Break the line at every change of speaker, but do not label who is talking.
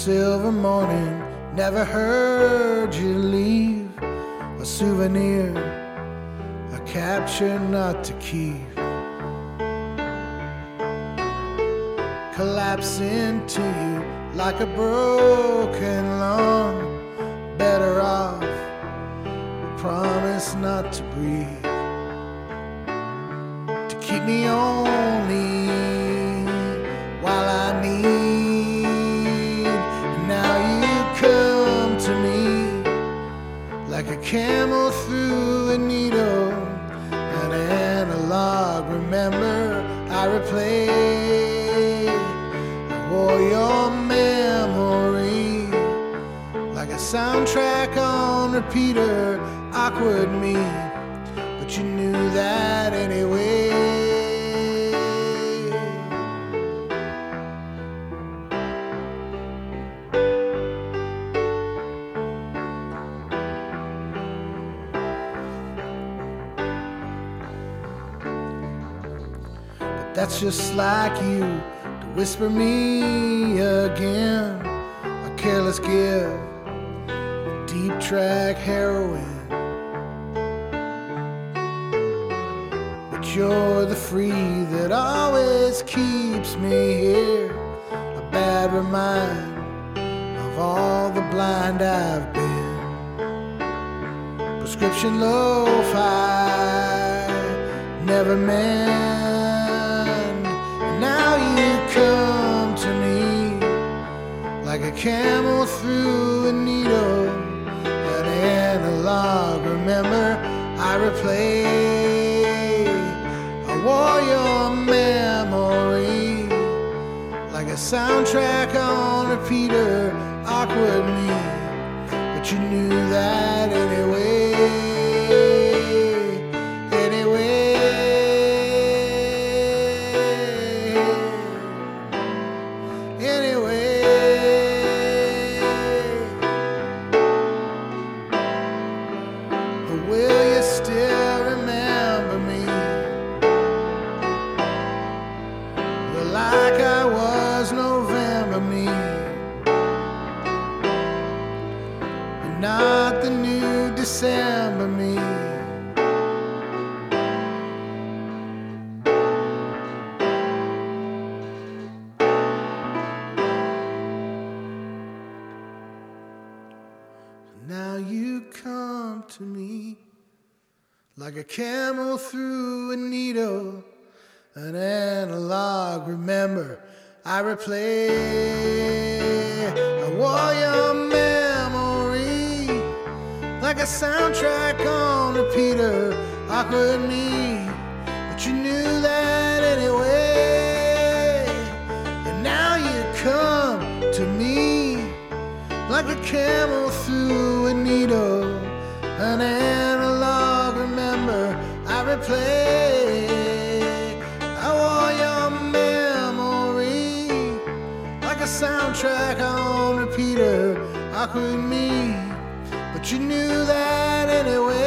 silver morning, never heard you leave. A souvenir, a capture not to keep. Collapse into you like a broken lung. Better off, promise not to breathe. To keep me only while I need. And now you come to me like a camel through a needle. An analog, remember I replay. I wore your memory like a soundtrack on repeater. Awkward me, but you knew that anyway. But that's just like you to whisper me again. A careless give, deep track heroin. You're the free that always keeps me here. A bad reminder of all the blind I've been. Prescription lo-fi, never mend. And now you come to me like a camel through a needle. An analog, remember I replay. Wore your memory like a soundtrack on repeater. Awkward me, but you knew that anyway. Anyway, anyway. But will you still remember me? Like I was November me, and not the new December me. Now you come to me like a camel through a needle. An analog, remember I replay. I wore your memory like a soundtrack on repeater. Awkward me, but you knew that anyway. And now you come to me like a camel through a needle. An analog, remember I replay. Soundtrack on repeater. Awkward me, but you knew that anyway.